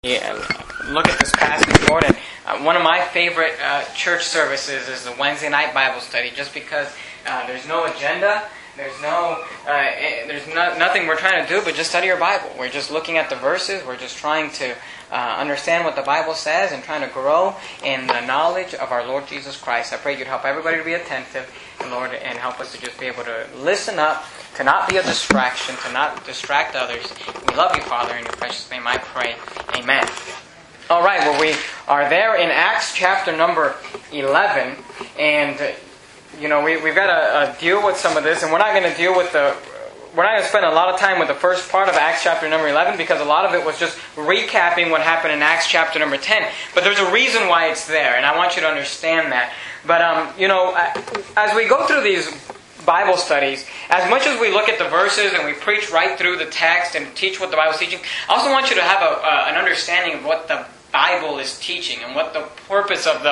Yeah, look at this passage, Lord, and one of my favorite church services is the Wednesday night Bible study, just because there's no agenda, there's nothing we're trying to do but just study our Bible. We're just looking at the verses, we're just trying to understand what the Bible says and trying to grow in the knowledge of our Lord Jesus Christ. I pray you'd help everybody to be attentive, Lord, and help us to just be able to listen up, to not be a distraction, to not distract others. We love you, Father, in your precious name I pray. Amen. All right, well, we are there in Acts chapter number 11, and we've got to deal with some of this, and we're not going to spend a lot of time with the first part of Acts chapter number 11 because a lot of it was just recapping what happened in Acts chapter number 10. But there's a reason why it's there, and I want you to understand that. But, as we go through these Bible studies, as much as we look at the verses and we preach right through the text and teach what the Bible is teaching, I also want you to have an understanding of what the Bible is teaching and what the purpose of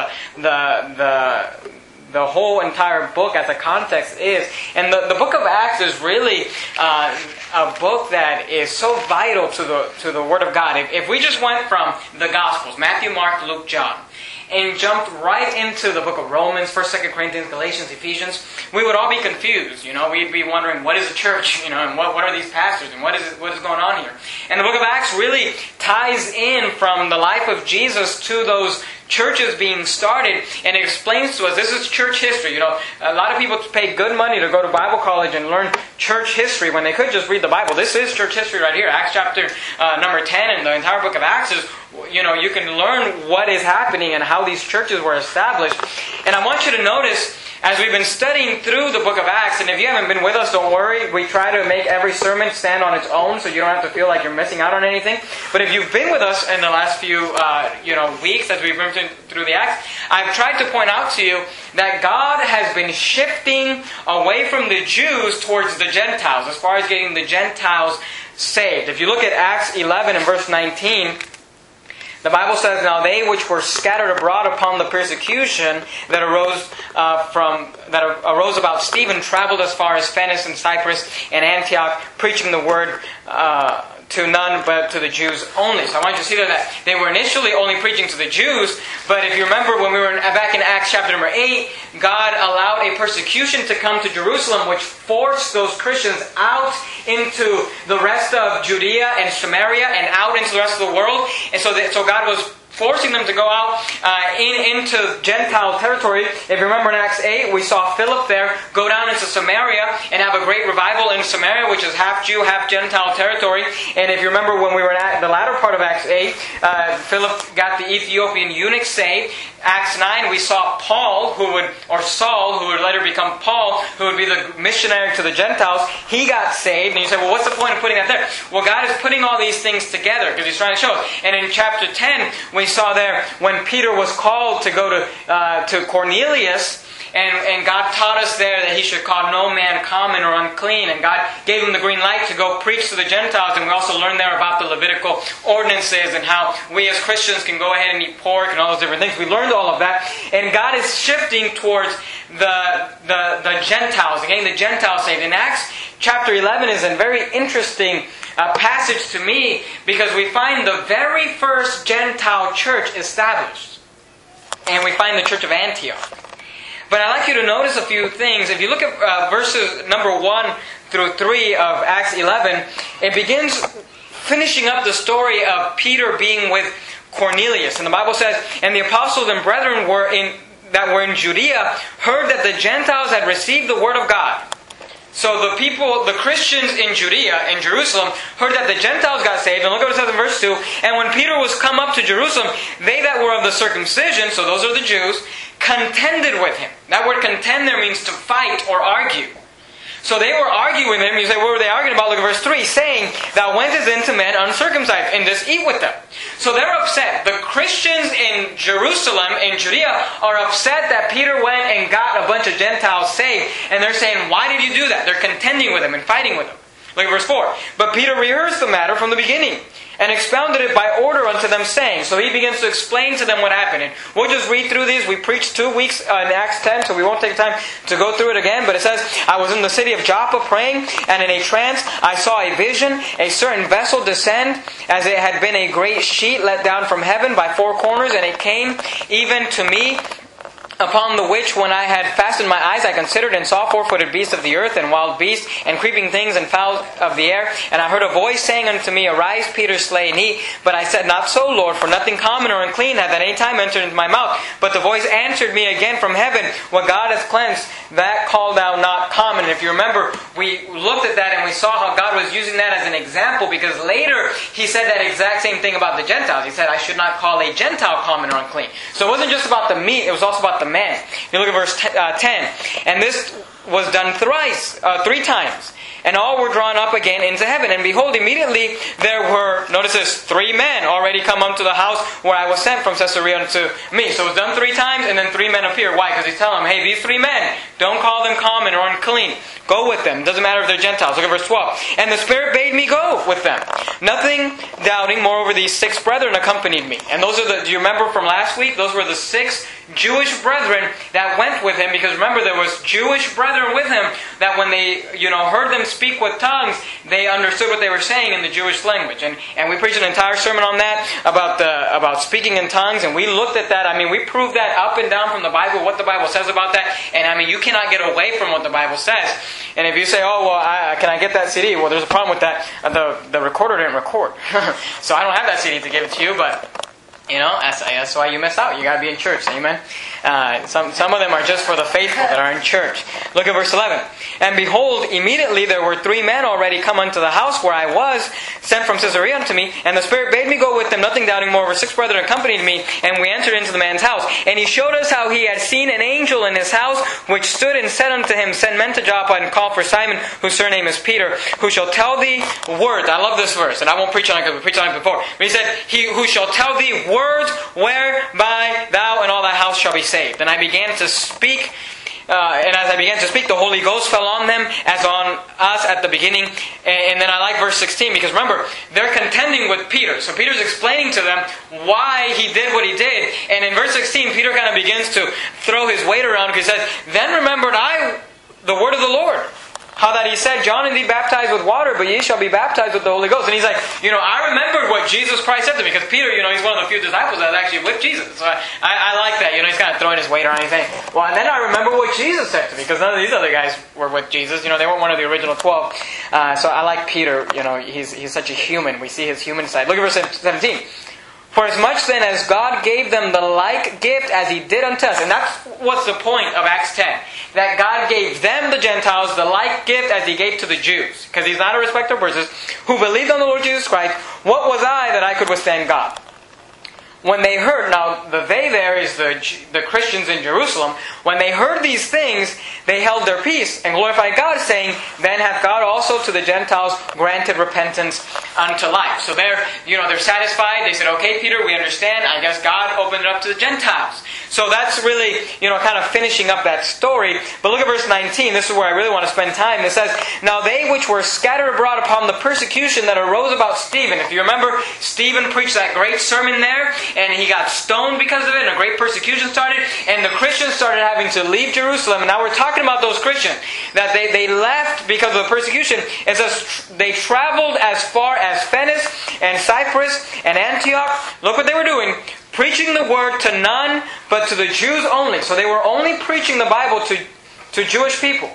the whole entire book as a context is. And the book of Acts is really a book that is so vital to the Word of God. If we just went from the Gospels, Matthew, Mark, Luke, John, and jumped right into the book of Romans, 1st, 2nd Corinthians, Galatians, Ephesians, we would all be confused. We'd be wondering, what is a church? And what are these pastors? And what is going on here? And the book of Acts really ties in from the life of Jesus to those churches being started, and it explains to us, this is church history. A lot of people pay good money to go to Bible college and learn church history when they could just read the Bible. This is church history right here. Acts chapter number 10 and the entire book of Acts is, you can learn what is happening and how these churches were established. And I want you to notice, as we've been studying through the book of Acts, and if you haven't been with us, don't worry. We try to make every sermon stand on its own so you don't have to feel like you're missing out on anything. But if you've been with us in the last few weeks as we've been through the Acts, I've tried to point out to you that God has been shifting away from the Jews towards the Gentiles as far as getting the Gentiles saved. If you look at Acts 11 and verse 19, the Bible says, "Now they which were scattered abroad upon the persecution that arose about Stephen traveled as far as Phoenix and Cyprus and Antioch, preaching the word to none but to the Jews only." So I want you to see that they were initially only preaching to the Jews, but if you remember when we were back in Acts chapter number 8, God allowed a persecution to come to Jerusalem which forced those Christians out into the rest of Judea and Samaria and out into the rest of the world. And so God was forcing them to go out into Gentile territory. If you remember in Acts 8, we saw Philip there go down into Samaria and have a great revival in Samaria, which is half Jew, half Gentile territory. And if you remember when we were at the latter part of Acts 8, Philip got the Ethiopian eunuch saved. Acts 9, we saw Saul, who would later become Paul, who would be the missionary to the Gentiles. He got saved. And you say, well, what's the point of putting that there? Well, God is putting all these things together because He's trying to show us. And in chapter 10, we saw there when Peter was called to go to Cornelius, and God taught us there that he should call no man common or unclean, and God gave him the green light to go preach to the Gentiles. And we also learned there about the Levitical ordinances and how we as Christians can go ahead and eat pork and all those different things. We learned all of that, and God is shifting towards the Gentiles, getting the Gentiles saved. In Acts chapter 11 is a very interesting passage to me because we find the very first Gentile church established, and we find the church of Antioch. But I'd like you to notice a few things. If you look at verses number 1 through 3 of Acts 11, it begins finishing up the story of Peter being with Cornelius. And the Bible says, "And the apostles and brethren that were in Judea heard that the Gentiles had received the word of God." So the Christians in Judea, in Jerusalem, heard that the Gentiles got saved. And look at what it says in verse 2. "And when Peter was come up to Jerusalem, they that were of the circumcision," so those are the Jews, "contended with him." That word contend there means to fight or argue. So they were arguing with him. You say, what were they arguing about? Look at verse 3, saying, "Thou wentest into men uncircumcised, and didst eat with them." So they're upset. The Christians in Jerusalem, in Judea, are upset that Peter went and got a bunch of Gentiles saved. And they're saying, why did you do that? They're contending with him and fighting with him. Look at verse 4. But Peter rehearsed the matter from the beginning, and expounded it by order unto them, saying. So he begins to explain to them what happened. And we'll just read through these. We preached 2 weeks in Acts 10, so we won't take time to go through it again. But it says, I was in the city of Joppa praying, and in a trance I saw a vision, a certain vessel descend, as it had been a great sheet let down from heaven by 4 corners, and it came even to me, upon the which, when I had fastened my eyes, I considered and saw 4-footed beasts of the earth, and wild beasts, and creeping things, and fowls of the air. And I heard a voice saying unto me, Arise, Peter, slay and eat. But I said, Not so, Lord, for nothing common or unclean hath at any time entered into my mouth. But the voice answered me again from heaven, What God hath cleansed, that call thou not common. And if you remember, we looked at that and we saw how God was using that as an example, because later He said that exact same thing about the Gentiles. He said, I should not call a Gentile common or unclean. So it wasn't just about the meat, it was also about the man. You look at verse 10. And this was done 3 times. And all were drawn up again into heaven. And behold, immediately there were, notice this, 3 men already come unto the house where I was sent from Caesarea unto me. So it was done 3 times, and then 3 men appear. Why? Because he's telling them, hey, these 3 men, don't call them common or unclean. Go with them. Doesn't matter if they're Gentiles. Look at verse 12. And the Spirit bade me go with them. Nothing doubting, moreover these 6 brethren accompanied me. And those are do you remember from last week? Those were the 6 Jewish brethren that went with him. Because remember, there was Jewish brethren with him that when they, heard them speak with tongues, they understood what they were saying in the Jewish language. And we preached an entire sermon on that, about speaking in tongues. And we looked at that. I mean, we proved that up and down from the Bible, what the Bible says about that. And I mean, you cannot get away from what the Bible says. And if you say, can I get that CD? Well, there's a problem with that. The recorder didn't record. So I don't have that CD to give it to you, but that's why you miss out. You got to be in church. Amen. Some of them are just for the faithful that are in church. Look at verse 11. And behold, immediately there were 3 men already come unto the house where I was, sent from Caesarea unto me. And the Spirit bade me go with them, nothing doubting. Moreover, 6 brethren accompanied me, and we entered into the man's house. And he showed us how he had seen an angel in his house, which stood and said unto him, Send men to Joppa, and call for Simon, whose surname is Peter, who shall tell thee words. I love this verse, and I won't preach on it because we preached on it before. But he said, He who shall tell thee words whereby thou and all thy house shall be saved. And I began to speak, and as I began to speak, the Holy Ghost fell on them as on us at the beginning. And then I like verse 16, because remember, they're contending with Peter. So Peter's explaining to them why he did what he did. And in verse 16, Peter kind of begins to throw his weight around, because he says, Then remembered I the word of the Lord, how that he said, John indeed baptized with water, but ye shall be baptized with the Holy Ghost. And he's like, I remembered what Jesus Christ said to me. Because Peter, he's one of the few disciples that was actually with Jesus. So I like that. He's kind of throwing his weight around anything. Well, and then I remember what Jesus said to me. Because none of these other guys were with Jesus. They weren't one of the original 12. So I like Peter. He's such a human. We see his human side. Look at verse 17. For as much then as God gave them the like gift as He did unto us. And that's what's the point of Acts 10. That God gave them, the Gentiles, the like gift as He gave to the Jews. Because He's not a respecter of persons. Who believed on the Lord Jesus Christ. What was I that I could withstand God? When they heard, now the they there is the Christians in Jerusalem. When they heard these things, they held their peace and glorified God, saying, Then hath God also to the Gentiles granted repentance unto life. So they're satisfied. They said, okay, Peter, we understand. I guess God opened it up to the Gentiles. So that's really, kind of finishing up that story. But look at verse 19. This is where I really want to spend time. It says, Now they which were scattered abroad upon the persecution that arose about Stephen. If you remember, Stephen preached that great sermon there. And he got stoned because of it, and a great persecution started, and the Christians started having to leave Jerusalem. And now we're talking about those Christians, that they left because of the persecution. It says they traveled as far as Phoenix and Cyprus and Antioch. Look what they were doing. Preaching the word to none, but to the Jews only. So they were only preaching the Bible to Jewish people.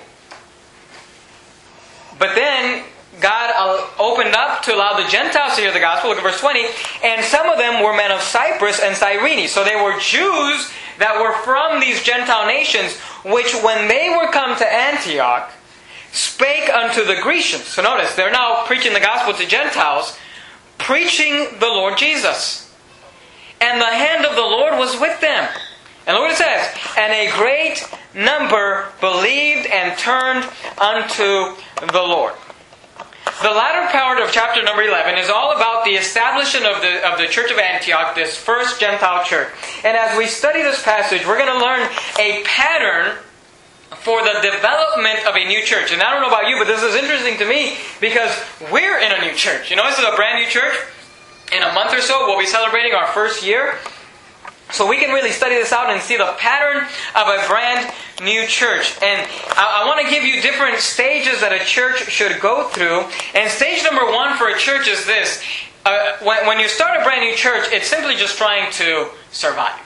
But then God opened up to allow the Gentiles to hear the gospel. Look at verse 20. And some of them were men of Cyprus and Cyrene. So they were Jews that were from these Gentile nations, which when they were come to Antioch, spake unto the Grecians. So notice, they're now preaching the gospel to Gentiles, preaching the Lord Jesus. And the hand of the Lord was with them. And look what it says. And a great number believed and turned unto the Lord. The latter part of chapter number 11 is all about the establishment of the church of Antioch, this first Gentile church. And as we study this passage, we're going to learn a pattern for the development of a new church. And I don't know about you, but this is interesting to me because we're in a new church. You know, this is a brand new church. In a month or so, we'll be celebrating our first year. So we can really study this out and see the pattern of a brand new church. And I want to give you different stages that a church should go through. And stage number one for a church is this. When you start a brand new church, it's simply just trying to survive.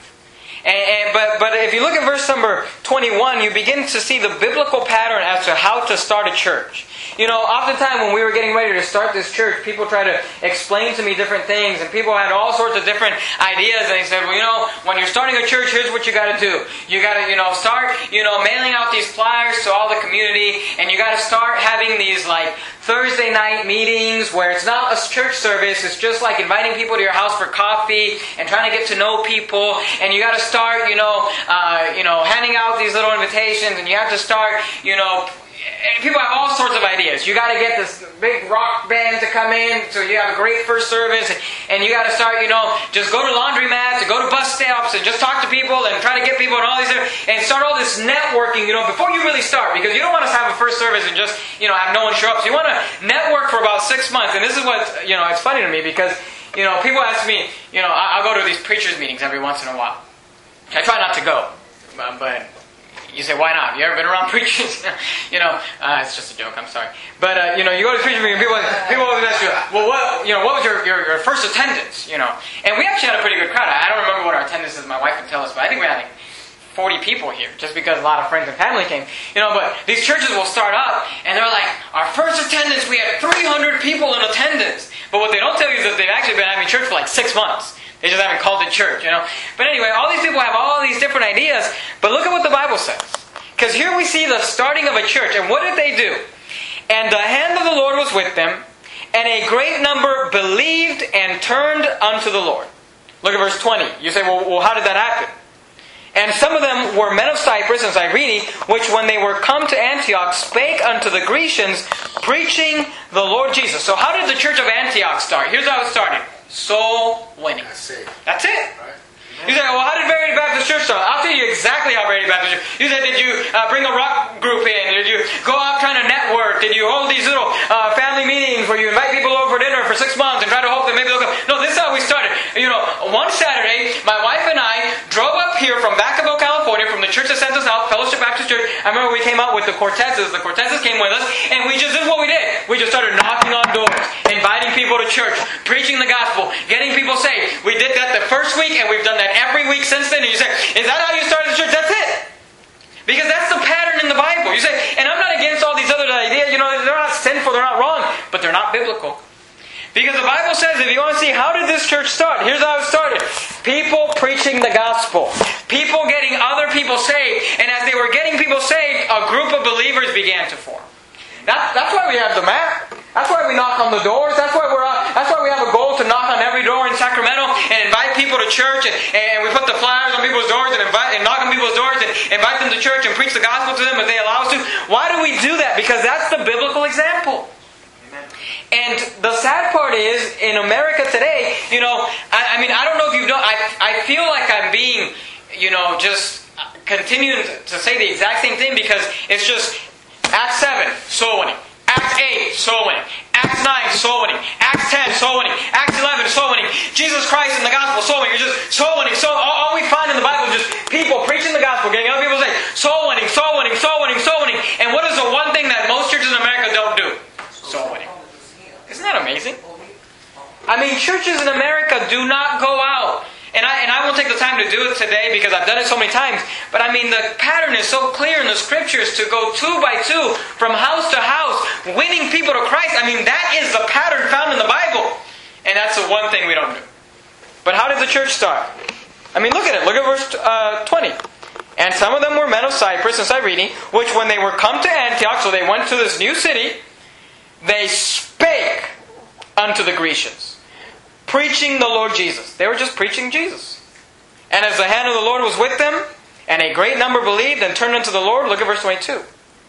But if you look at verse number 21, you begin to see the biblical pattern as to how to start a church. You know, oftentimes when we were getting ready to start this church, people try to explain to me different things, and people had all sorts of different ideas, and they said, well, you know, when you're starting a church, here's what you got to do. You got to, start, mailing out these flyers to all the community, and you got to start having these, like, Thursday night meetings where it's not a church service, it's just like inviting people to your house for coffee and trying to get to know people, and you got to start, handing out these little invitations, and you have to start, people have all sorts of ideas. You got to get this big rock band to come in so you have a great first service. And you got to start, just go to laundromats and go to bus stops and just talk to people and try to get people and all these and start all this networking, before you really start. Because you don't want to have a first service and just, have no one show up. So you want to network for about 6 months. And this is what, it's funny to me because, people ask me, I'll go to these preachers meetings every once in a while. I try not to go, but you say, why not? You ever been around preachers? It's just a joke, I'm sorry. But, you go to preachers meetings, people always ask you, well, what was your first attendance? And we actually had a pretty good crowd. I don't remember what our attendance is, my wife can tell us, but I think we had like 40 people here, just because a lot of friends and family came. But these churches will start up, and they're like, our first attendance, we had 300 people in attendance. But what they don't tell you is that they've actually been having church for like 6 months. They just haven't called it church, But anyway, all these people have all these different ideas. But look at what the Bible says. Because here we see the starting of a church. And what did they do? And the hand of the Lord was with them, and a great number believed and turned unto the Lord. Look at verse 20. You say, well, how did that happen? And some of them were men of Cyprus and Cyrene, which when they were come to Antioch, spake unto the Grecians, preaching the Lord Jesus. So how did the church of Antioch start? Here's how it started. Soul winning. That's it. You say, well, how did Verity Baptist Church start? I'll tell you exactly how Verity Baptist Church. You said, did you bring a rock group in? Did you go out trying to network? Did you hold these little family meetings where you invite people over for dinner for 6 months and try to hope that maybe they'll come? No, this is how we started. One Saturday, my wife and I drove up here from Vacaville, California, from the church that sent us out, Fellowship Baptist Church. I remember we came out with the Cortezes. The Cortezes came with us, and this is what we did. We just started knocking on doors, inviting people to church, preaching the gospel, getting people saved. We did that the first week, and we've done that every week since then. And you say, is that how you started the church? That's it. Because that's the pattern in the Bible. You say, and I'm not against all these other ideas. They're not sinful, they're not wrong, but they're not biblical. Because the Bible says, if you want to see how did this church start, here's how it started. People preaching the gospel. People getting other people saved. And as they were getting people saved, a group of believers began to form. That's why we have the map. That's why we knock on the doors. That's why we have a goal to knock on every door in Sacramento and invite people to church. And we put the flyers on people's doors and knock on people's doors and invite them to church and preach the gospel to them if they allow us to. Why do we do that? Because that's the biblical example. And the sad part is, in America today, I don't know if you know, I feel like I'm being, just continuing to say the exact same thing because it's just Acts 7, soul winning. Acts 8, soul winning. Acts 9, soul winning. Acts 10, soul winning. Acts 11, soul winning. Jesus Christ in the gospel, soul winning. You're just soul winning. So all we find in the Bible is just people preaching the gospel, getting other people to say, soul winning, soul winning, soul winning, soul winning. And what is the one thing that most churches in America don't do? Soul winning. Isn't that amazing? Churches in America do not go out. And I won't take the time to do it today because I've done it so many times. But the pattern is so clear in the Scriptures to go 2 by 2 from house to house, winning people to Christ. That is the pattern found in the Bible. And that's the one thing we don't do. But how did the church start? Look at it. Look at verse 20. And some of them were men of Cyprus and Cyrene, which when they were come to Antioch, so they went to this new city, they spake unto the Grecians, preaching the Lord Jesus. They were just preaching Jesus. And as the hand of the Lord was with them, and a great number believed and turned unto the Lord. Look at verse 22.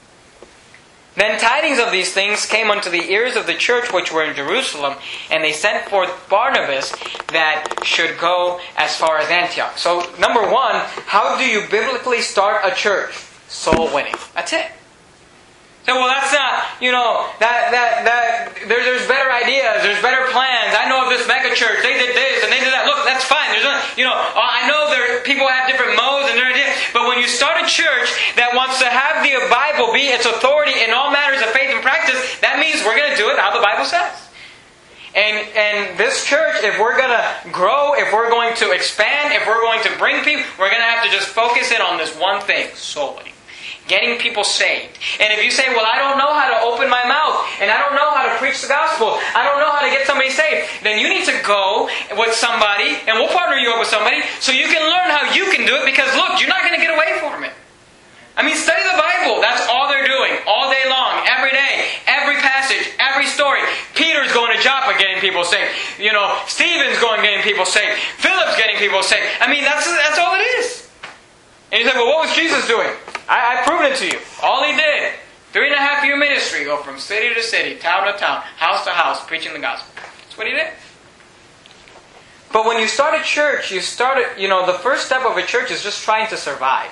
Then tidings of these things came unto the ears of the church which were in Jerusalem, and they sent forth Barnabas that should go as far as Antioch. So, number one, how do you biblically start a church? soul winning. That's it. So, well, that's not, there's better ideas, there's better plans. I know of this mega church, they did this and they did that. Look, that's fine. There's no, I know people have different modes and their ideas. But when you start a church that wants to have the Bible be its authority in all matters of faith and practice, that means we're going to do it how the Bible says. And this church, if we're going to grow, if we're going to expand, if we're going to bring people, we're going to have to just focus in on this one thing, soul winning. Getting people saved. And if you say, well, I don't know how to open my mouth, and I don't know how to preach the gospel, I don't know how to get somebody saved, then you need to go with somebody, and we'll partner you up with somebody, so you can learn how you can do it, because look, you're not going to get away from it. I mean, study the Bible. That's all they're doing. All day long. Every day. Every passage. Every story. Peter's going to Joppa getting people saved. Stephen's going getting people saved. Philip's getting people saved. I mean, that's all it is. And you say, well, what was Jesus doing? I proved it to you. All He did. 3.5-year ministry. Go from city to city, town to town, house to house, preaching the gospel. That's what He did. But when you start a church, the first step of a church is just trying to survive.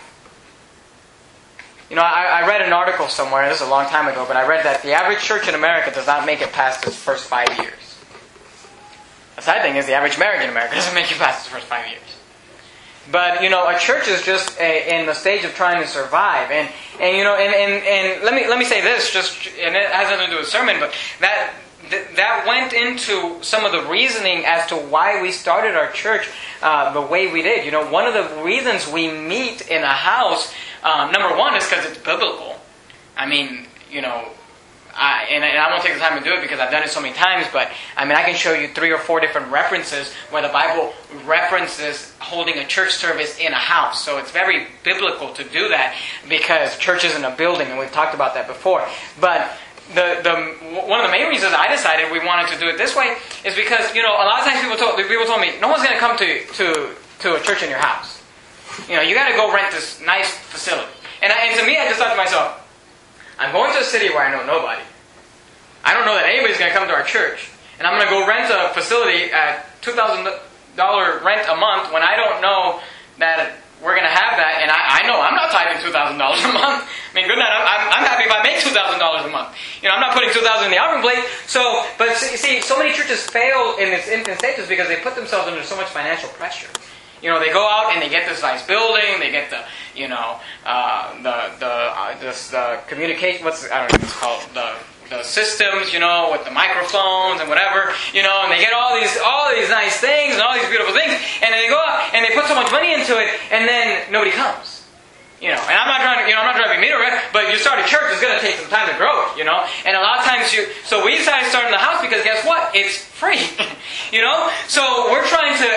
I read an article somewhere, this is a long time ago, but I read that the average church in America does not make it past its first 5 years. The sad thing is the average marriage in America doesn't make it past its first 5 years. But, a church is just in the stage of trying to survive. And let me say this, and it has nothing to do with sermon, but that went into some of the reasoning as to why we started our church the way we did. One of the reasons we meet in a house, number one, is because it's biblical. I mean, I won't take the time to do it because I've done it so many times, but I can show you 3 or 4 different references where the Bible references holding a church service in a house. So it's very biblical to do that because church isn't a building, and we've talked about that before. But one of the main reasons I decided we wanted to do it this way is because, a lot of times people told me, no one's going to come to a church in your house. You got to go rent this nice facility. And to me, I just thought to myself, I'm going to a city where I know nobody. I don't know that anybody's going to come to our church. And I'm going to go rent a facility at $2,000 rent a month when I don't know that we're going to have that. And I know I'm not tithing $2,000 a month. I mean, good night. I'm happy if I make $2,000 a month. I'm not putting $2,000 in the offering plate. But see, so many churches fail in its infant stages because they put themselves under so much financial pressure. They go out and they get this nice building. They get the communication. I don't know what it's called. The systems, with the microphones and whatever, and they get all these nice things and all these beautiful things, and then they go out and they put so much money into it, and then nobody comes. And I'm not trying to be mean or it, but you start a church, it's going to take some time to grow it, And a lot of times so we decided to start in the house because guess what? It's free, So we're trying to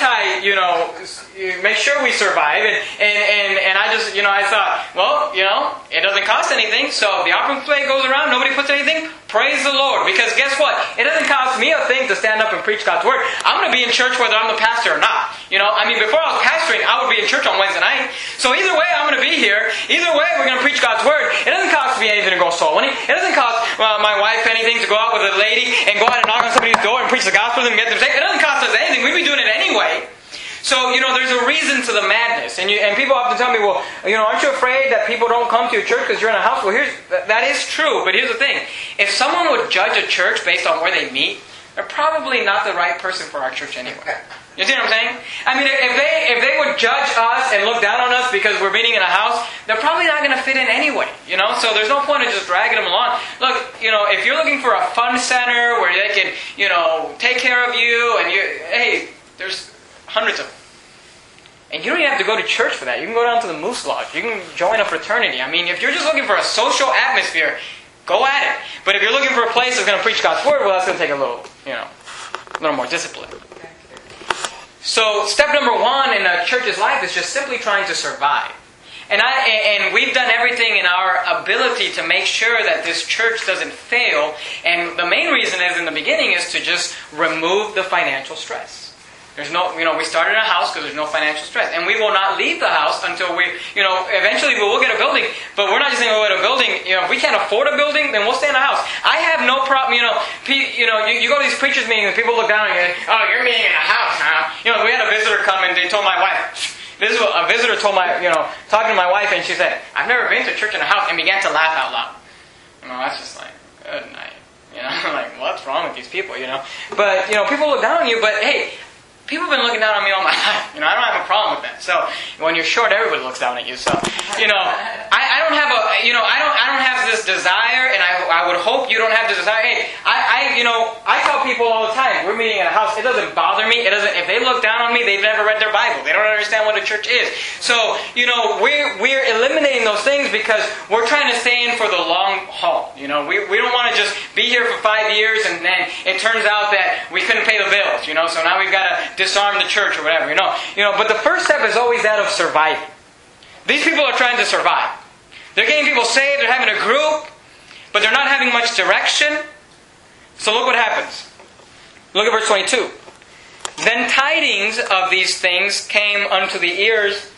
make sure we survive, and I just, I thought, well, it doesn't cost anything, so if the offering plate goes around, nobody puts anything, praise the Lord, because guess what? It doesn't cost me a thing to stand up and preach God's Word. I'm going to be in church whether I'm the pastor or not. Before I was pastoring, I would be in church on Wednesday night, so either way, I'm going to be here. Either way, we're going to preach God's Word. It doesn't cost me anything to go soul winning. It doesn't cost my wife anything to go out with a lady and go out and knock on somebody's door and preach the gospel and get them saved. It doesn't cost us anything. We'd be doing it anyway. So, there's a reason to the madness. And people often tell me, well, aren't you afraid that people don't come to your church because you're in a house? Well, that is true, but here's the thing. If someone would judge a church based on where they meet, they're probably not the right person for our church anyway. You see what I'm saying? If they would judge us and look down on us because we're meeting in a house, they're probably not going to fit in anyway. So there's no point in just dragging them along. Look, if you're looking for a fun center where they can, take care of you, and hey, there's hundreds of them. And you don't even have to go to church for that. You can go down to the Moose Lodge. You can join a fraternity. If you're just looking for a social atmosphere, go at it. But if you're looking for a place that's going to preach God's Word, well, that's going to take a little more discipline. So, step number 1 in a church's life is just simply trying to survive. And we've done everything in our ability to make sure that this church doesn't fail. And the main reason is, in the beginning, is to just remove the financial stress. There's no, we started in a house because there's no financial stress. And we will not leave the house until we, eventually we will get a building. But we're not just saying we'll get a building. If we can't afford a building, then we'll stay in a house. I have no problem, you go to these preachers meetings and people look down and you go, oh, you're meeting in a house, huh? We had a visitor come and they told my wife, This is what a visitor told talking to my wife, and she said, "I've never been to church in a house," and began to laugh out loud. That's just like, good night. I'm like, what's wrong with these people, But, people look down on you, but hey, people have been looking down on me all my life. I don't have a problem with that. So, when you're short, everybody looks down at you. So, I don't have I don't have this desire, and I would hope you don't have this desire. Hey, I tell people all the time, we're meeting in a house, it doesn't bother me. If they look down on me, they've never read their Bible. They don't understand what a church is. So, we're eliminating those things because we're trying to stay in for the long haul. We don't want to just be here for 5 years and then it turns out that we couldn't pay the bills, so now we've got to disarm the church or whatever, But the first step is always that of surviving. These people are trying to survive. They're getting people saved, they're having a group, but they're not having much direction. So look what happens. Look at verse 22. Then tidings of these things came unto the ears,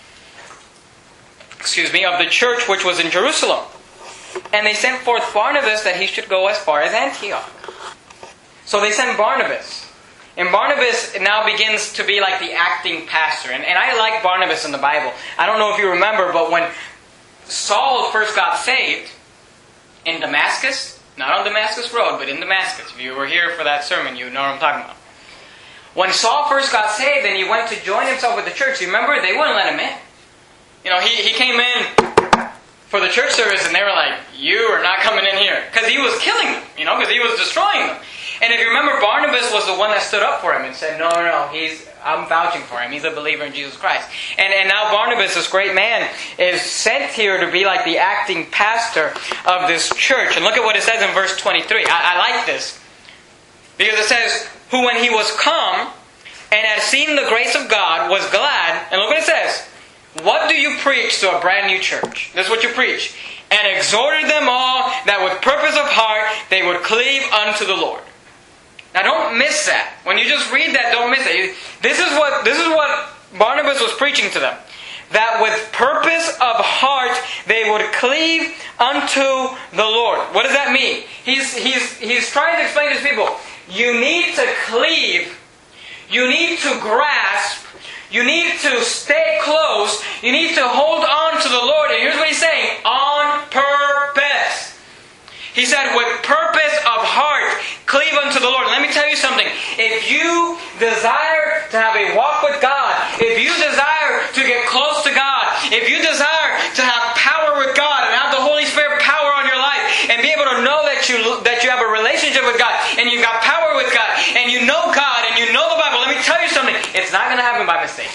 of the church which was in Jerusalem. And they sent forth Barnabas that he should go as far as Antioch. So they sent Barnabas. And Barnabas now begins to be like the acting pastor. And I like Barnabas in the Bible. I don't know if you remember, but when Saul first got saved in Damascus, not on Damascus Road, but in Damascus. If you were here for that sermon, you know what I'm talking about. When Saul first got saved and he went to join himself with the church, you remember? They wouldn't let him in. He came in for the church service and they were like, you are not coming in here. Because he was killing them, because he was destroying them. And if you remember, Barnabas was the one that stood up for him and said, no, I'm vouching for him. He's a believer in Jesus Christ. And now Barnabas, this great man, is sent here to be like the acting pastor of this church. And look at what it says in verse 23. I like this. Because it says, who when he was come and had seen the grace of God was glad. And look what it says. What do you preach to a brand new church? This is what you preach. And exhorted them all that with purpose of heart they would cleave unto the Lord. Now don't miss that. When you just read that, don't miss it. This is what Barnabas was preaching to them. That with purpose of heart they would cleave unto the Lord. What does that mean? He's trying to explain to these people, you need to cleave, you need to grasp, you need to stay close, you need to hold on to the Lord. And here's what he's saying, on purpose. He said, with purpose of heart, cleave unto the Lord. Let me tell you something. If you desire to have a walk with God, if you desire to get close to God, if you desire to have power with God and have the Holy Spirit power on your life and be able to know that you have a relationship with God and you've got power with God and you know God and you know the Bible, let me tell you something. It's not going to happen by mistake.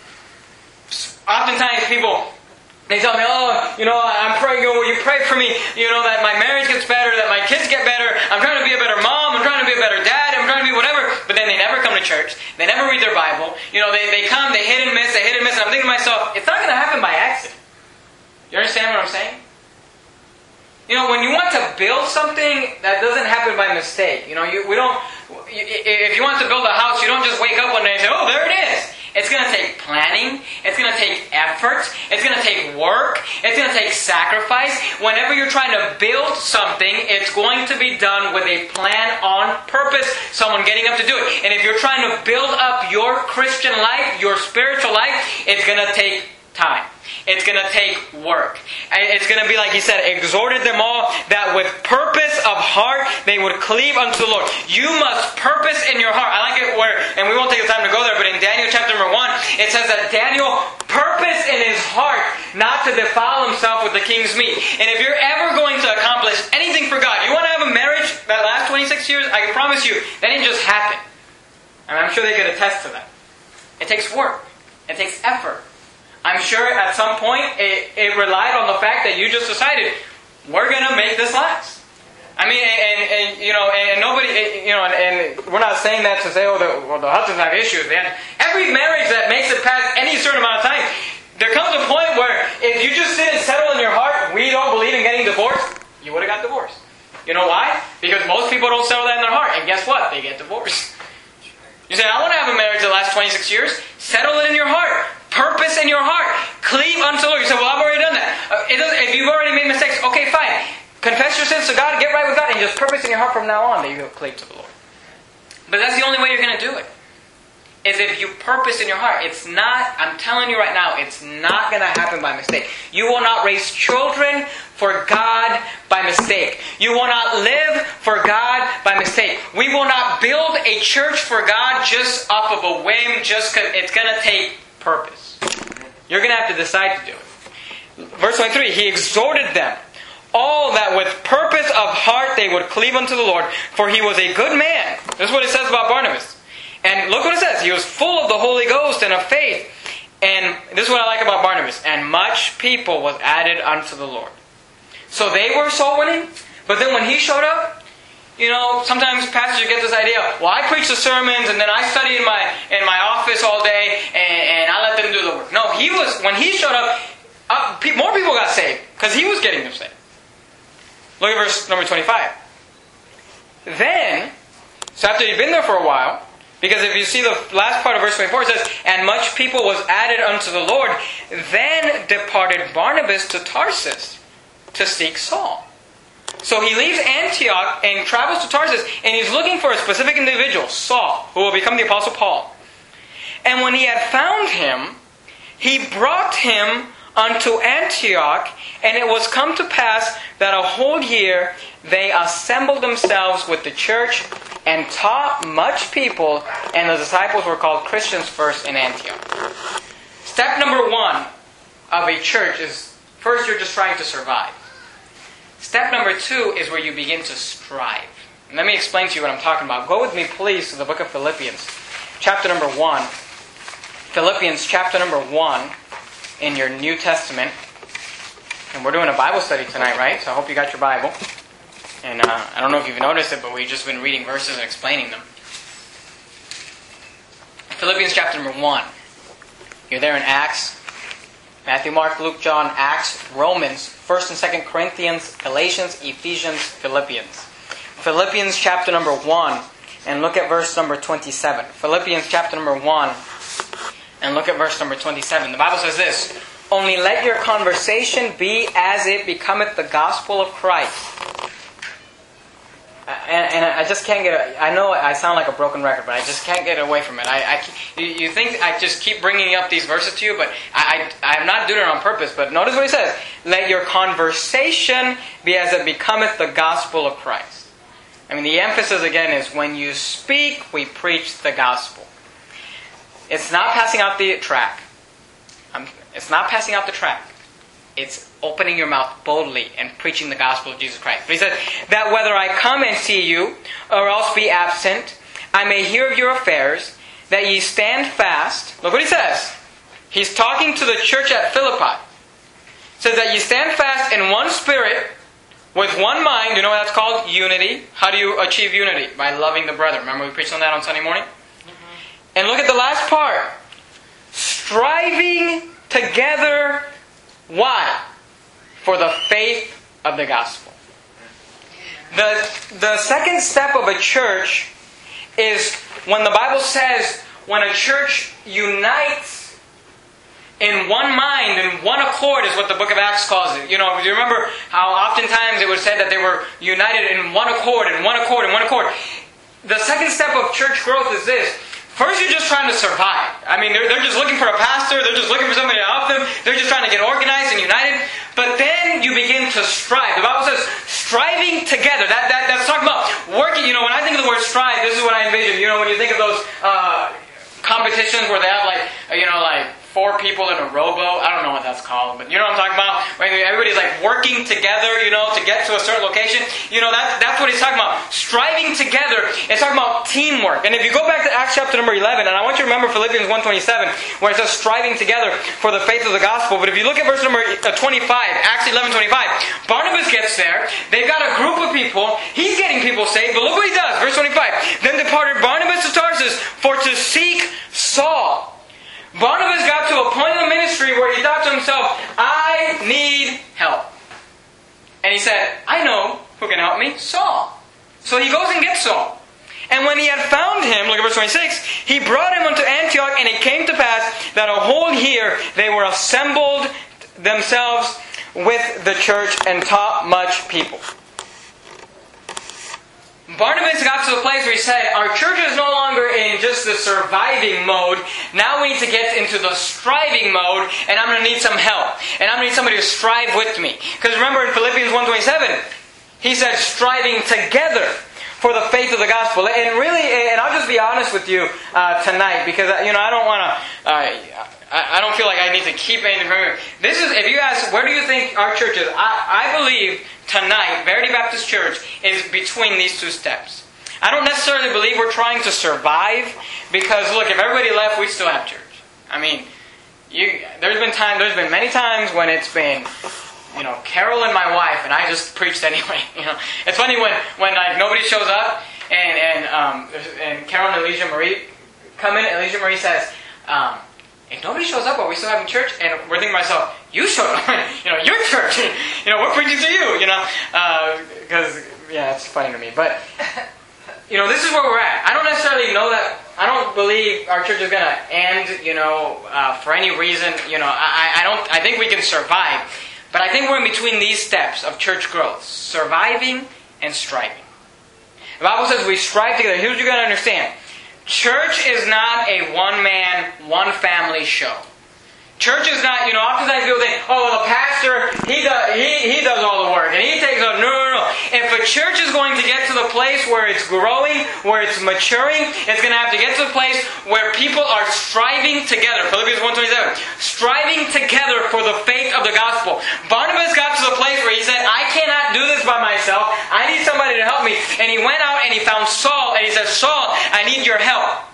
Oftentimes people, they tell me, I'm praying, will you pray for me, that my marriage gets better, that my kids get better, I'm trying to be a better mom, I'm trying to be a better dad, I'm trying to be whatever, but then they never come to church, they never read their Bible, they come, they hit and miss, and I'm thinking to myself, it's not going to happen by accident. You understand what I'm saying? When you want to build something, that doesn't happen by mistake. If you want to build a house, you don't just wake up one day and say, oh, there it is. It's going to take planning. It's going to take effort. It's going to take work. It's going to take sacrifice. Whenever you're trying to build something, it's going to be done with a plan on purpose. Someone getting up to do it. And if you're trying to build up your Christian life, your spiritual life, it's going to take time. It's going to take work. It's going to be like he said, exhorted them all that with purpose of heart they would cleave unto the Lord. You must purpose in your heart. I like it where, and we won't take the time to go there, but in Daniel chapter number 1, it says that Daniel purposed in his heart not to defile himself with the king's meat. And if you're ever going to accomplish anything for God, you want to have a marriage that lasts 26 years, I can promise you, that didn't just happen. And I'm sure they could attest to that. It takes work. It takes effort. I'm sure at some point it relied on the fact that you just decided, we're going to make this last. I mean, and nobody, and we're not saying that to say, the husbands have issues. Every marriage that makes it past any certain amount of time, there comes a point where if you just didn't settle in your heart, we don't believe in getting divorced, you would have got divorced. You know why? Because most people don't settle that in their heart. And guess what? They get divorced. You say, I want to have a marriage that lasts 26 years. Settle it in your heart. Purpose in your heart. Cleave unto the Lord. You say, well, I've already done that. If you've already made mistakes, okay, fine. Confess your sins to God, get right with God, and just purpose in your heart from now on that you cleave to the Lord. But that's the only way you're going to do it. is if you purpose in your heart. It's not, I'm telling you right now, it's not going to happen by mistake. You will not raise children for God by mistake. You will not live for God by mistake. We will not build a church for God just off of a whim, just because it's going to take purpose. You're going to have to decide to do it. Verse 23, he exhorted them, all that with purpose of heart they would cleave unto the Lord, for he was a good man. This is what it says about Barnabas. And look what it says. He was full of the Holy Ghost and of faith. And this is what I like about Barnabas. And much people was added unto the Lord. So they were soul winning. But then when he showed up, sometimes pastors get this idea, well, I preach the sermons and then I study in my office all day and I let them do the work. No, when he showed up, more people got saved because he was getting them saved. Look at verse number 25. Then, so after he'd been there for a while, because if you see the last part of verse 24, it says, and much people was added unto the Lord. Then departed Barnabas to Tarsus to seek Saul. So he leaves Antioch and travels to Tarsus, and he's looking for a specific individual, Saul, who will become the Apostle Paul. And when he had found him, he brought him unto Antioch, and it was come to pass that a whole year they assembled themselves with the church and taught much people, and the disciples were called Christians first in Antioch. Step number 1 of a church is, first you're just trying to survive. Step number 2 is where you begin to strive. And let me explain to you what I'm talking about. Go with me, please, to the book of Philippians, chapter number 1. Philippians, chapter number 1 in your New Testament. And we're doing a Bible study tonight, right? So I hope you got your Bible. And I don't know if you've noticed it, but we've just been reading verses and explaining them. Philippians chapter number 1. You're there in Acts. Matthew, Mark, Luke, John, Acts, Romans, 1st and 2nd Corinthians, Galatians, Ephesians, Philippians. Philippians chapter number 1. And look at verse number 27. Philippians chapter number 1. And look at verse number 27. The Bible says this. Only let your conversation be as it becometh the gospel of Christ. And I just can't get... I know I sound like a broken record, but I just can't get away from it. You think I just keep bringing up these verses to you, but I'm not doing it on purpose. But notice what he says. Let your conversation be as it becometh the gospel of Christ. I mean, the emphasis again is when you speak, we preach the gospel. It's not passing out the tract. It's not passing out the tract. It's opening your mouth boldly and preaching the gospel of Jesus Christ. But he says, that whether I come and see you, or else be absent, I may hear of your affairs, that ye stand fast. Look what he says. He's talking to the church at Philippi. He says that ye stand fast in one spirit, with one mind. You know what that's called? Unity. How do you achieve unity? By loving the brethren. Remember we preached on that on Sunday morning? Mm-hmm. And look at the last part. Striving together. Why? For the faith of the gospel. The second step of a church is when the Bible says when a church unites in one mind and one accord is what the book of Acts calls it. You know, do you remember how oftentimes it was said that they were united in one accord and one accord and one accord? The second step of church growth is this. First, you're just trying to survive. I mean, they're just looking for a pastor. They're just looking for somebody to help them. They're just trying to get organized and united. But then you begin to strive. The Bible says striving together. That's talking about working. You know, when I think of the word strive, this is what I envision. You know, when you think of those competitions where they have like 4 people in a rowboat. I don't know what that's called, but you know what I'm talking about? When everybody's like working together, you know, to get to a certain location. You know, that's what he's talking about. Striving together. It's talking about teamwork. And if you go back to Acts chapter number 11, and I want you to remember Philippians 1:27, where it says striving together for the faith of the gospel. But if you look at verse number 25, Acts 11:25, Barnabas gets there. They've got a group of people. He's getting people saved. But look what he does. Verse 25. Then departed Barnabas to Tarsus for to seek Saul. Barnabas got to a point in the ministry where he thought to himself, I need help. And he said, I know who can help me, Saul. So he goes and gets Saul. And when he had found him, look at verse 26, he brought him unto Antioch, and it came to pass that a whole year they were assembled themselves with the church and taught much people. Barnabas got to the place where he said, our church is no longer in just the surviving mode. Now we need to get into the striving mode, and I'm going to need some help. And I'm going to need somebody to strive with me. Because remember in Philippians 1:27, he said, striving together for the faith of the gospel. And really, and I'll just be honest with you tonight, because I don't want to... I don't feel like I need to keep anything from here. This is, if you ask, where do you think our church is? I believe tonight, Verity Baptist Church is between these two steps. I don't necessarily believe we're trying to survive, because look, if everybody left, we still have church. I mean, there's been many times when it's been, Carol and my wife, and I just preached anyway. It's funny when like nobody shows up, and Carol and Elijah Marie come in, and Elijah Marie says, if nobody shows up, are we still having church? And we're thinking to myself, you showed up, your church, we're preaching to you, because, it's funny to me. But, this is where we're at. I don't necessarily know that, I don't believe our church is going to end, for any reason, I think we can survive. But I think we're in between these steps of church growth, surviving and striving. The Bible says we strive together. Here's what you got to understand. Church is not a one-man, one-family show. Church is not, oftentimes people think, the pastor, he does all the work, and he takes on. No. If a church is going to get to the place where it's growing, where it's maturing, it's going to have to get to the place where people are striving together. Philippians 1:27, striving together for the faith of the gospel. Barnabas got to the place where he said, I cannot do this by myself. I need somebody to help me. And he went out and he found Saul, and he said, Saul, I need your help.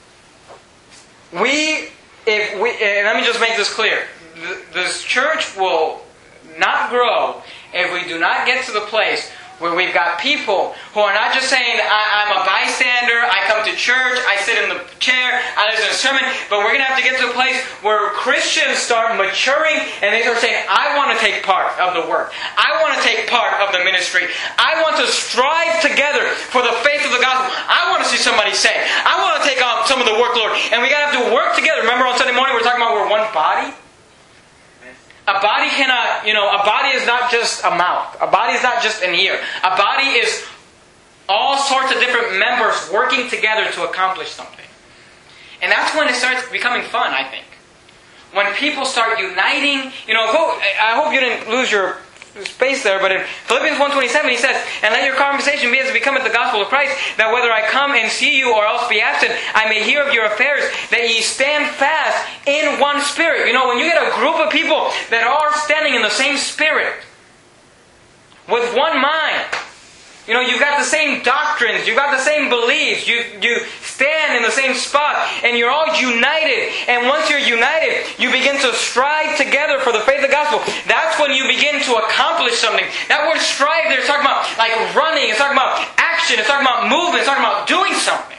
And let me just make this clear. This church will not grow if we do not get to the place where we've got people who are not just saying, I'm a bystander, I come to church, I sit in the chair, I listen to a sermon, but we're going to have to get to a place where Christians start maturing and they start saying, I want to take part of the work. I want to take part of the ministry. I want to strive together for the faith of the gospel. I want to see somebody saved. I want to take on some of the workload. And we got to have to work together. Remember on Sunday morning we were talking about we're one body? A body cannot, a body is not just a mouth. A body is not just an ear. A body is all sorts of different members working together to accomplish something. And that's when it starts becoming fun, I think. When people start uniting, I hope you didn't lose your space there, but in Philippians 1:27 he says, and let your conversation be as it becometh the gospel of Christ, that whether I come and see you or else be absent, I may hear of your affairs, that ye stand fast in one spirit. When you get a group of people that are standing in the same spirit, with one mind, you've got the same doctrines, you've got the same beliefs, you stand in the same spot, and you're all united. And once you're united, you begin to strive together for the faith of the gospel. That's when you begin to accomplish something. That word strive there is talking about like running, it's talking about action, it's talking about movement, it's talking about doing something.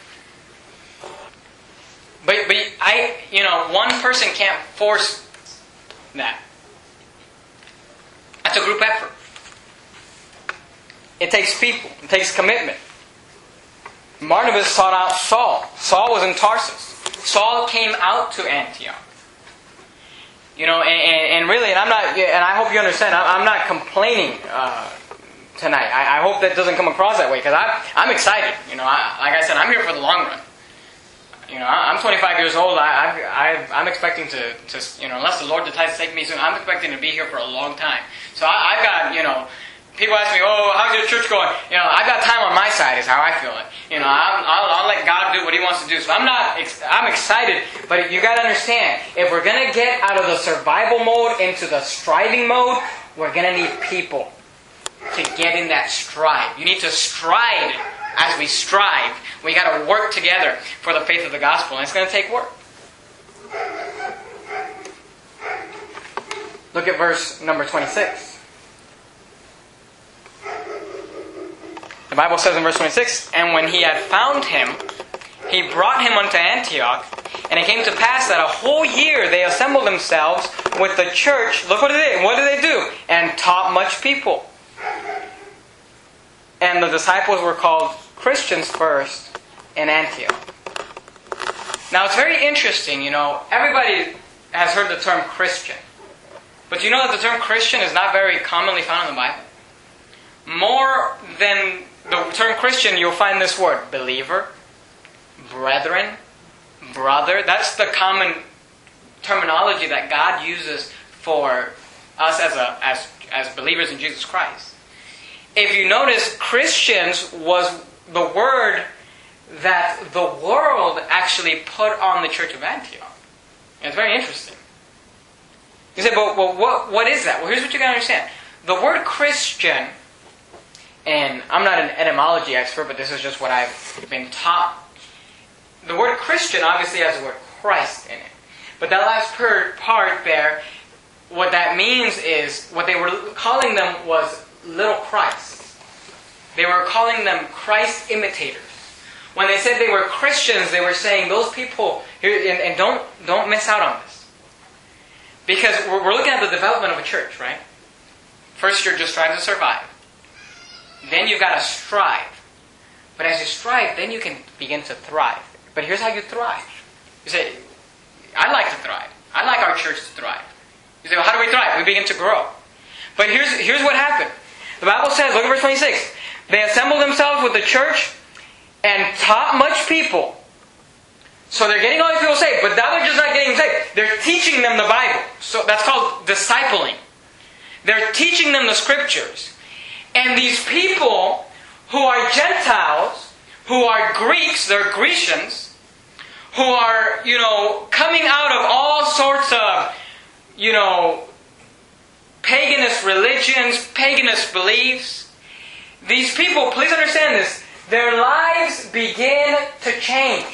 But one person can't force that. That's a group effort. It takes people. It takes commitment. Barnabas sought out Saul. Saul was in Tarsus. Saul came out to Antioch. And really, and I hope you understand, I'm not complaining tonight. I hope that doesn't come across that way, because I'm excited. Like I said, I'm here for the long run. I'm 25 years old. I'm expecting to unless the Lord decides to take me soon, I'm expecting to be here for a long time. So I've got, people ask me, how's your church going? I've got time on my side is how I feel it. I'll let God do what He wants to do. So I'm excited, but you got to understand, if we're going to get out of the survival mode into the striving mode, we're going to need people to get in that strive. You need to strive as we strive. We got to work together for the faith of the gospel, and it's going to take work. Look at verse number 26. The Bible says in verse 26, and when he had found him, he brought him unto Antioch. And it came to pass that a whole year they assembled themselves with the church. Look what they did. What did they do? And taught much people. And the disciples were called Christians first in Antioch. Now it's very interesting, everybody has heard the term Christian. But you know that the term Christian is not very commonly found in the Bible? More than the term Christian, you'll find this word, believer, brethren, brother. That's the common terminology that God uses for us as believers in Jesus Christ. If you notice, Christians was the word that the world actually put on the church of Antioch. And it's very interesting. You say, well, what is that? Well, here's what you got to understand. The word Christian, and I'm not an etymology expert, but this is just what I've been taught. The word Christian obviously has the word Christ in it. But that last part there, what that means is, what they were calling them was little Christ. They were calling them Christ imitators. When they said they were Christians, they were saying those people, and don't miss out on this. Because we're looking at the development of a church, right? First you're just trying to survive. Then you've got to strive. But as you strive, then you can begin to thrive. But here's how you thrive. You say, I'd like to thrive. I'd like our church to thrive. You say, well, how do we thrive? We begin to grow. But here's what happened. The Bible says, look at verse 26. They assembled themselves with the church and taught much people. So they're getting all these people saved, but now they're just not getting saved. They're teaching them the Bible. So that's called discipling. They're teaching them the Scriptures. And these people who are Gentiles, who are Greeks, they're Grecians, who are, coming out of all sorts of, paganist religions, paganist beliefs. These people, please understand this, their lives begin to change.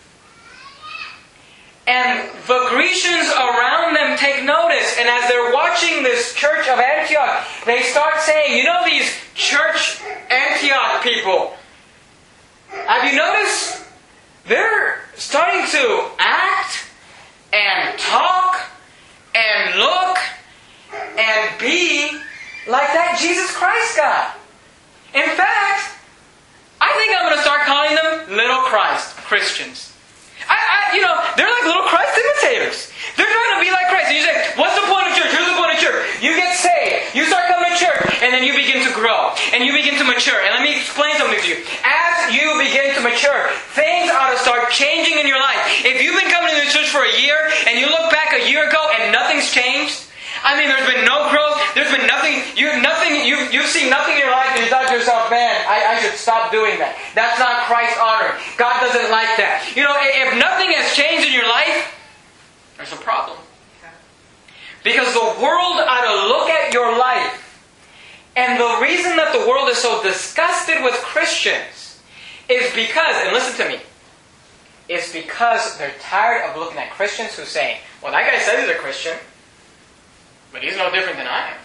And the Grecians around them take notice. And as they're watching this church of Antioch, they start saying, these church Antioch people, have you noticed? They're starting to act and talk and look and be like that Jesus Christ guy. In fact, I think I'm going to start calling them little Christ Christians. They're like little Christ imitators. They're trying to be like Christ. And you say, what's the point of church? Here's the point of church. You get saved. You start coming to church. And then you begin to grow. And you begin to mature. And let me explain something to you. As you begin to mature, things ought to start changing in your life. If you've been coming to the church for a year, and you look back a year ago and nothing's changed, there's been no growth. There's been nothing. You've seen nothing in your life, and you thought to yourself, man, I should stop doing that. That's not Christ honoring. God doesn't like that. If nothing has changed in your life, there's a problem. Because the world ought to look at your life. And the reason that the world is so disgusted with Christians is because, and listen to me, it's because they're tired of looking at Christians who say, well, that guy says he's a Christian, but he's no different than I am.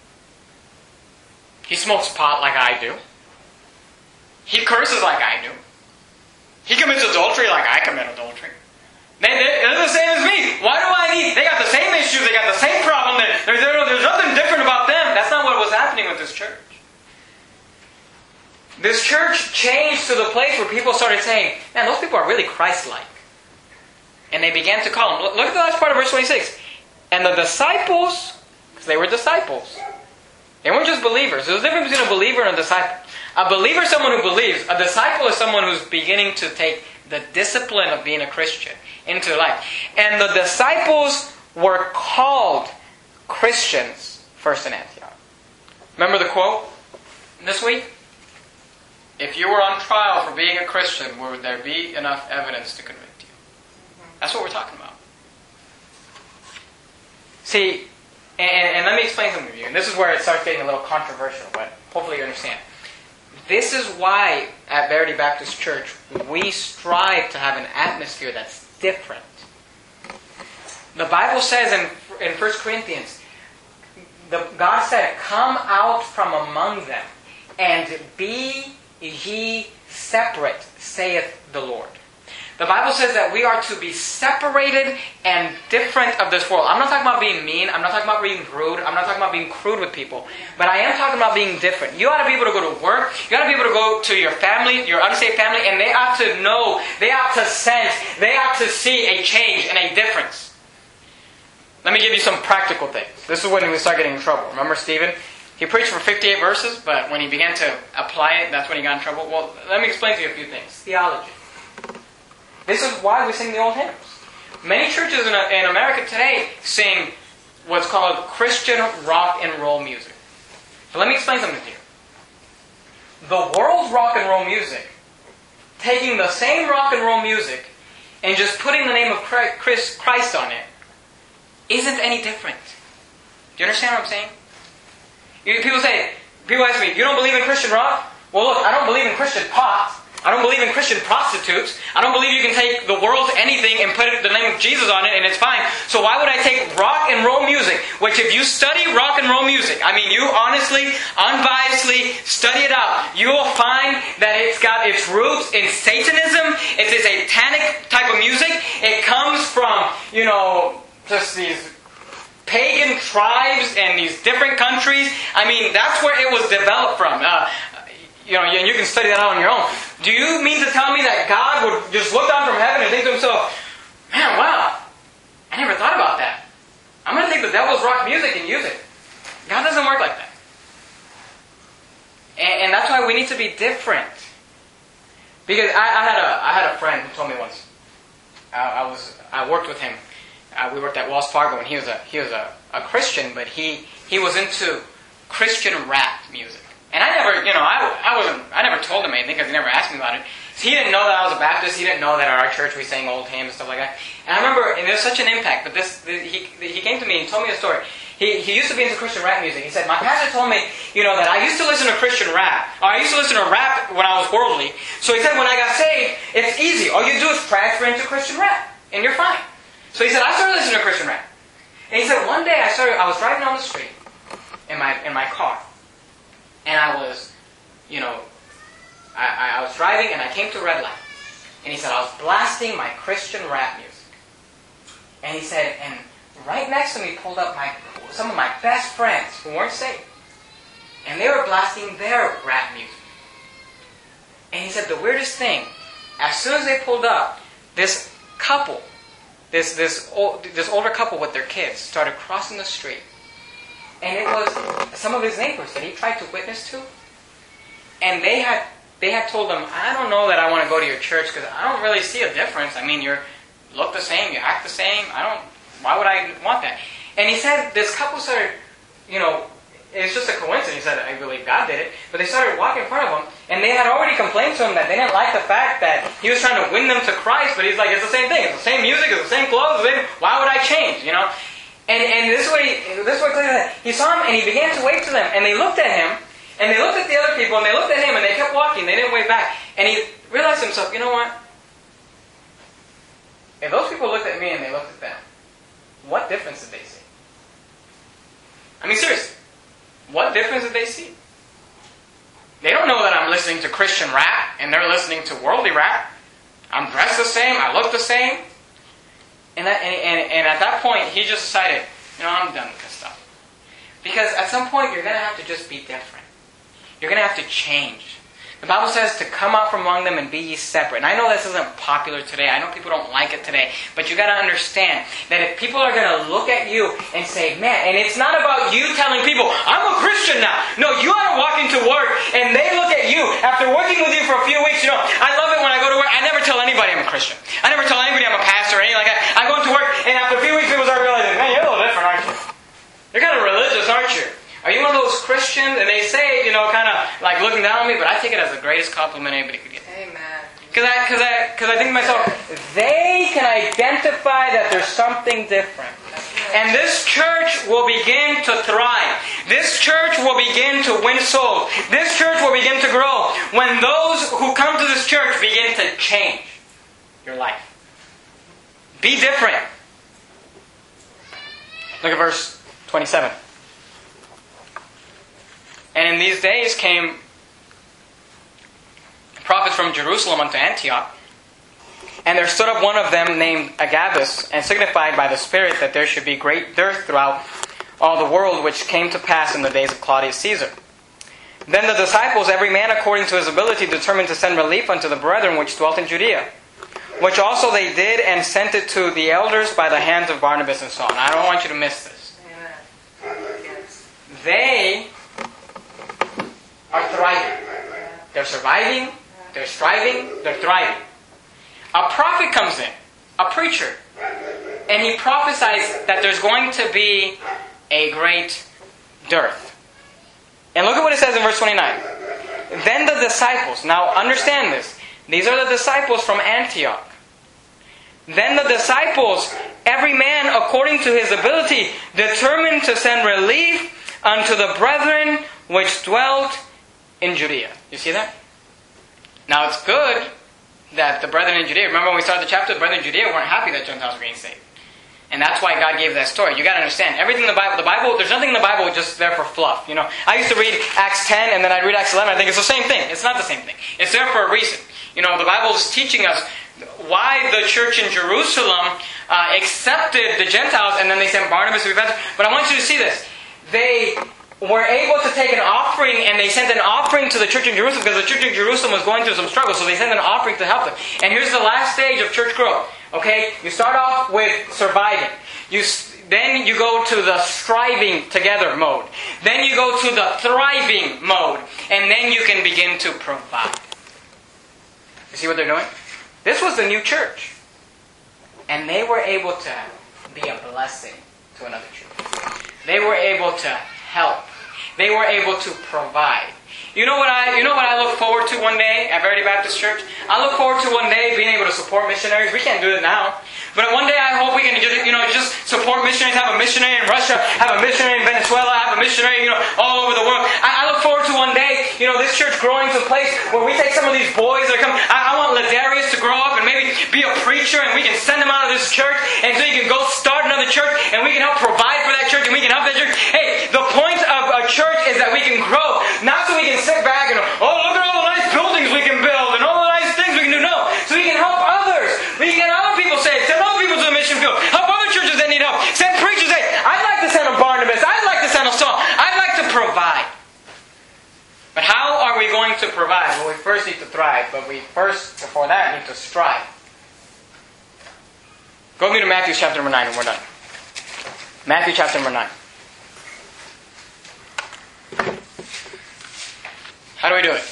He smokes pot like I do. He curses like I do. He commits adultery like I commit adultery. They're the same as me. Why do I need? They got the same issues. They got the same problem. There's nothing different about them. That's not what was happening with this church. This church changed to the place where people started saying, man, those people are really Christ-like. And they began to call them. Look at the last part of verse 26. And the disciples, because they were disciples, they weren't just believers. There's a difference between a believer and a disciple. A believer is someone who believes. A disciple is someone who's beginning to take the discipline of being a Christian into their life. And the disciples were called Christians first in Antioch. Remember the quote this week? If you were on trial for being a Christian, would there be enough evidence to convict you? That's what we're talking about. See, and let me explain something to you. And this is where it starts getting a little controversial, but hopefully you understand. This is why at Verity Baptist Church we strive to have an atmosphere that's different. The Bible says in 1 Corinthians, God said, come out from among them and be ye separate, saith the Lord. The Bible says that we are to be separated and different of this world. I'm not talking about being mean. I'm not talking about being rude. I'm not talking about being crude with people. But I am talking about being different. You ought to be able to go to work. You ought to be able to go to your family, your unsaved family, and they ought to know, they ought to sense, they ought to see a change and a difference. Let me give you some practical things. This is when we start getting in trouble. Remember Stephen? He preached for 58 verses, but when he began to apply it, that's when he got in trouble. Well, let me explain to you a few things. Theology. This is why we sing the old hymns. Many churches in America today sing what's called Christian rock and roll music. But let me explain something to you. The world's rock and roll music, taking the same rock and roll music and just putting the name of Christ on it, isn't any different. Do you understand what I'm saying? People ask me, you don't believe in Christian rock? Well, look, I don't believe in Christian pot. I don't believe in Christian prostitutes. I don't believe you can take the world's anything and put the name of Jesus on it and it's fine. So why would I take rock and roll music, which if you study rock and roll music, I mean you honestly, unbiasedly study it out, you will find that it's got its roots in Satanism. It's a satanic type of music. It comes from, just these pagan tribes and these different countries. I mean, that's where it was developed from. And you can study that out on your own. Do you mean to tell me that God would just look down from heaven and think to himself, man, wow, I never thought about that. I'm going to take the devil's rock music and use it. God doesn't work like that. And that's why we need to be different. Because I had a friend who told me once, I worked with him. We worked at Wells Fargo, and he was a Christian, but he was into Christian rap music. And I never told him anything because he never asked me about it. So he didn't know that I was a Baptist. He didn't know that at our church we sang old hymns and stuff like that. And I remember, and there was such an impact. But he came to me and told me a story. He used to be into Christian rap music. He said, my pastor told me, that I used to listen to Christian rap. Or I used to listen to rap when I was worldly. So he said, when I got saved, it's easy. All you do is transfer into Christian rap, and you're fine. So he said, I started listening to Christian rap. And he said, one day I was driving down the street in my car. And I was, I was driving and I came to a red light. And he said, I was blasting my Christian rap music. And he said, and right next to me pulled up some of my best friends who weren't saved. And they were blasting their rap music. And he said, the weirdest thing, as soon as they pulled up, this couple, this older couple with their kids started crossing the street. And it was some of his neighbors that he tried to witness to. And they had told him, I don't know that I want to go to your church because I don't really see a difference. I mean, you look the same, you act the same. Why would I want that? And he said this couple started, it's just a coincidence. He said, I believe God did it. But they started walking in front of him. And they had already complained to him that they didn't like the fact that he was trying to win them to Christ. But he's like, it's the same thing. It's the same music. It's the same clothes. Why would I change, And this way, he saw him and he began to wave to them. And they looked at him, and they looked at the other people, and they looked at him, and they kept walking. They didn't wave back. And he realized to himself, you know what? If those people looked at me and they looked at them, what difference did they see? I mean, seriously, what difference did they see? They don't know that I'm listening to Christian rap, and they're listening to worldly rap. I'm dressed the same, I look the same. And at that point, he just decided, I'm done with this stuff. Because at some point, you're going to have to just be different. You're going to have to change. The Bible says to come out from among them and be ye separate. And I know this isn't popular today. I know people don't like it today. But you got to understand that if people are going to look at you and say, man, and it's not about you telling people, I'm a Christian now. No, you ought to walk into work and they look at you after working with you for a few weeks. I love it when I go to work. I never tell anybody I'm a Christian. I never tell anybody I'm a pastor or anything like that. I go into work and after a few weeks people start realizing, man, you're a little different, aren't you? You're kind of religious, aren't you? Are you one of those Christians? And they say, kind of like looking down on me, but I take it as the greatest compliment anybody could get. Amen. Because I think to myself, they can identify that there's something different. And this church will begin to thrive. This church will begin to win souls. This church will begin to grow when those who come to this church begin to change your life. Be different. Look at verse 27. And in these days came prophets from Jerusalem unto Antioch. And there stood up one of them named Agabus, and signified by the Spirit that there should be great dearth throughout all the world, which came to pass in the days of Claudius Caesar. Then the disciples, every man according to his ability, determined to send relief unto the brethren which dwelt in Judea. Which also they did, and sent it to the elders by the hands of Barnabas and Saul. And I don't want you to miss this. Amen. Yes. They are thriving. They're surviving, they're striving, they're thriving. A prophet comes in, a preacher, and he prophesies that there's going to be a great dearth. And look at what it says in verse 29. Then the disciples, now understand this, these are the disciples from Antioch. Then the disciples, every man according to his ability, determined to send relief unto the brethren which dwelt in Judea. You see that? Now it's good that the brethren in Judea, remember when we started the chapter, the brethren in Judea weren't happy that Gentiles were getting saved. And that's why God gave that story. You got to understand, everything in the Bible, there's nothing in the Bible just there for fluff. You know, I used to read Acts 10 and then I'd read Acts 11. I think it's the same thing. It's not the same thing. It's there for a reason. You know, the Bible is teaching us why the church in Jerusalem accepted the Gentiles and then they sent Barnabas to repentance. But I want you to see this. They were able to take an offering, and they sent an offering to the church in Jerusalem because the church in Jerusalem was going through some struggle, so they sent an offering to help them. And here's the last stage of church growth. Okay? You start off with surviving. Then you go to the striving together mode. Then you go to the thriving mode. And then you can begin to provide. You see what they're doing? This was the new church. And they were able to be a blessing to another church. They were able to help. They were able to provide. You know what I look forward to one day at Verity Baptist Church? I look forward to one day being able to support missionaries. We can't do it now. But one day I hope we can just support missionaries, have a missionary in Russia, have a missionary in Venezuela, have a missionary, all over the world. I look forward to one day, this church growing to a place where we take some of these boys that come. I want Ladarius to grow up and maybe be a preacher, and we can send him out of this church, and so he can go start another church, and we can help provide for that church, and we can help that church. Hey, the point of a church is that we can grow, not so we can sit back and, look at all the nice buildings we can build, and all the nice things we can do. No, so we can help others. We can get other people saved, send other people to the mission field, help other churches that need help, send preachers. Hey, I'd like to send a Barnabas, I'd like to send a Saul, I'd like to provide. But how are we going to provide? Well, we first need to thrive, but before that, need to strive. Go with me to Matthew chapter number 9 and we're done. Matthew chapter number 9. How do we do it?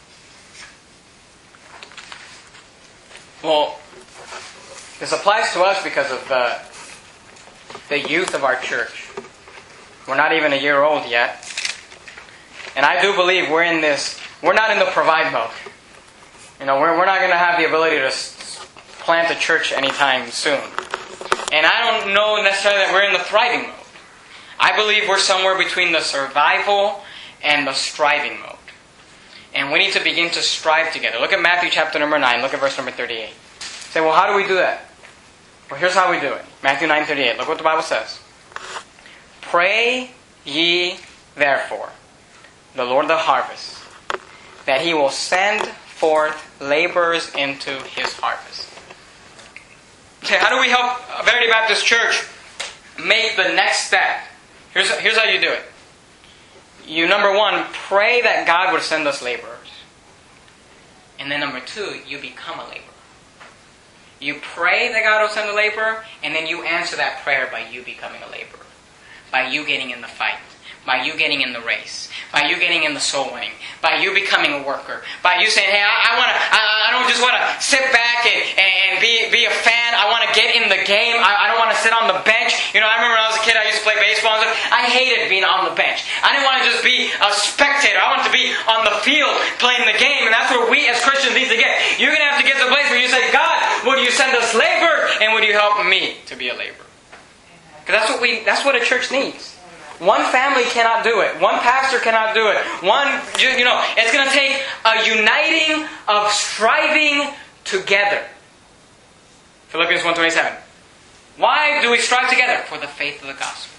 Well, this applies to us because of the youth of our church. We're not even a year old yet. And I do believe we're not in the provide mode. We're not going to have the ability to plant a church anytime soon. And I don't know necessarily that we're in the thriving mode. I believe we're somewhere between the survival and the striving mode. And we need to begin to strive together. Look at Matthew chapter number 9. Look at verse number 38. Say, well, how do we do that? Well, here's how we do it. Matthew 9:38. Look what the Bible says. Pray ye therefore the Lord of the harvest, that He will send forth laborers into His harvest. Okay, how do we help Verity Baptist Church make the next step? Here's how you do it. You, number one, pray that God would send us laborers. And then number two, you become a laborer. You pray that God will send a laborer, and then you answer that prayer by you becoming a laborer. By you getting in the fight. By you getting in the race. By you getting in the soul winning. By you becoming a worker. By you saying, hey, I don't just want to sit back and be a fan. I want to get in the game. I don't want to sit on the bench. I remember when I was a kid, I used to play baseball. And I hated being on the bench. I didn't want to just be a spectator. I wanted to be on the field playing the game. And that's where we as Christians need to get. You're going to have to get to the place where you say, God, would you send us labor? And would you help me to be a laborer? Because that's what a church needs. One family cannot do it. One pastor cannot do it. It's going to take a uniting of striving together. Philippians 1:27. Why do we strive together? For the faith of the gospel.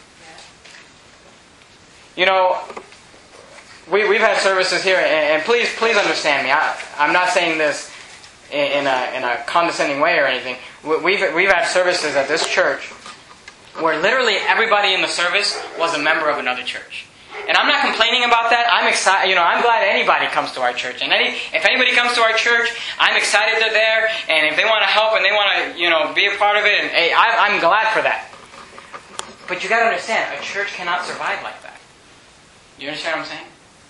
We've had services here, and please understand me. I'm not saying this in a condescending way or anything. We've had services at this church where literally everybody in the service was a member of another church. And I'm not complaining about that. I'm excited. I'm glad anybody comes to our church. And if anybody comes to our church, I'm excited they're there. And if they want to help and they want to, be a part of it, and hey, I'm glad for that. But you got to understand, a church cannot survive like that. You understand what I'm saying?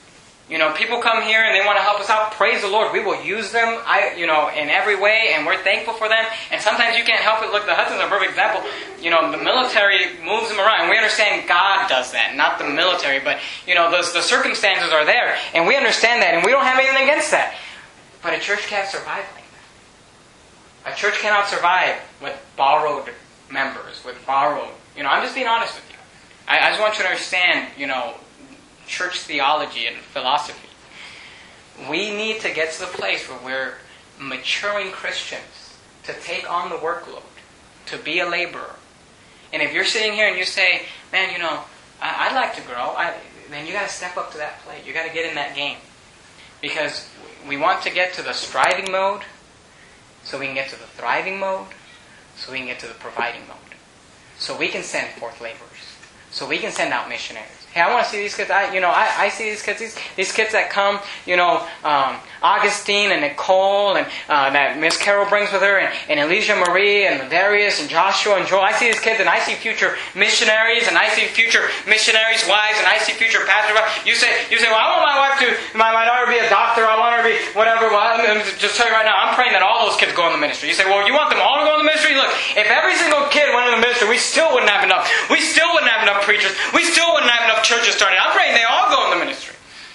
People come here and they want to help us out. Praise the Lord. We will use them, in every way, and we're thankful for them. And sometimes you can't help it. Look, the Hudson's are a perfect example. The military moves them around. And we understand God does that, not the military. But, the circumstances are there. And we understand that, and we don't have anything against that. But a church can't survive like that. A church cannot survive with borrowed members, with borrowed... I'm just being honest with you. I just want you to understand, church theology and philosophy. We need to get to the place where we're maturing Christians to take on the workload, to be a laborer. And if you're sitting here and you say, man, I'd like to grow, then you got to step up to that plate. You got to get in that game. Because we want to get to the striving mode, so we can get to the thriving mode, so we can get to the providing mode. So we can send forth laborers. So we can send out missionaries. Hey, I want to see these kids. I see these kids. These kids that come, Augustine and Nicole and that Miss Carol brings with her, and Elijah Marie and Darius and Joshua and Joel. I see these kids, and I see future missionaries, and I see future missionaries' wives, and I see future pastors' wives. You say, well, I want my daughter to be a doctor. I want her to be whatever. Well, I'm just tell you right now, I'm praying that all those kids go in the ministry. You say, well, you want them all to go in the ministry? Look, if every single kid went in the ministry, we still wouldn't have enough. We still wouldn't have enough preachers. We still wouldn't have enough churches started. I'm praying they all go in the ministry.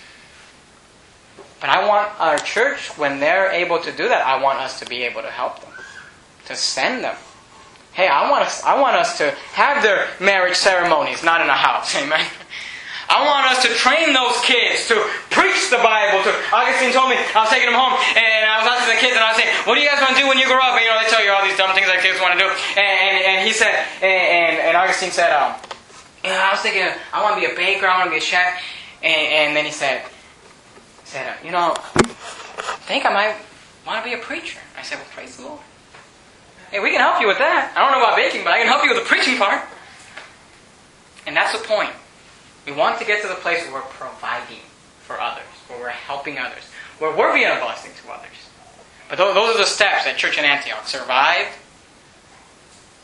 But I want our church, when they're able to do that, I want us to be able to help them, to send them. Hey, I want us to have their marriage ceremonies, not in a house. Amen. I want us to train those kids to preach the Bible. Augustine told me, I was taking them home, and I was asking the kids, and I was saying, what do you guys want to do when you grow up? And they tell you all these dumb things that kids want to do. And he said, and Augustine said, I was thinking, I want to be a baker, I want to be a chef. And then he said, I think I might want to be a preacher. I said, well, praise the Lord. Hey, we can help you with that. I don't know about baking, but I can help you with the preaching part. And that's the point. We want to get to the place where we're providing for others, where we're helping others, where we're being a blessing to others. But those are the steps at Church in Antioch. Survive,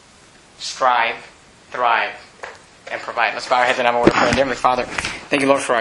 strive, thrive, and provide. Let's bow our heads and have a word of prayer. Dear Heavenly Father, thank you, Lord, for our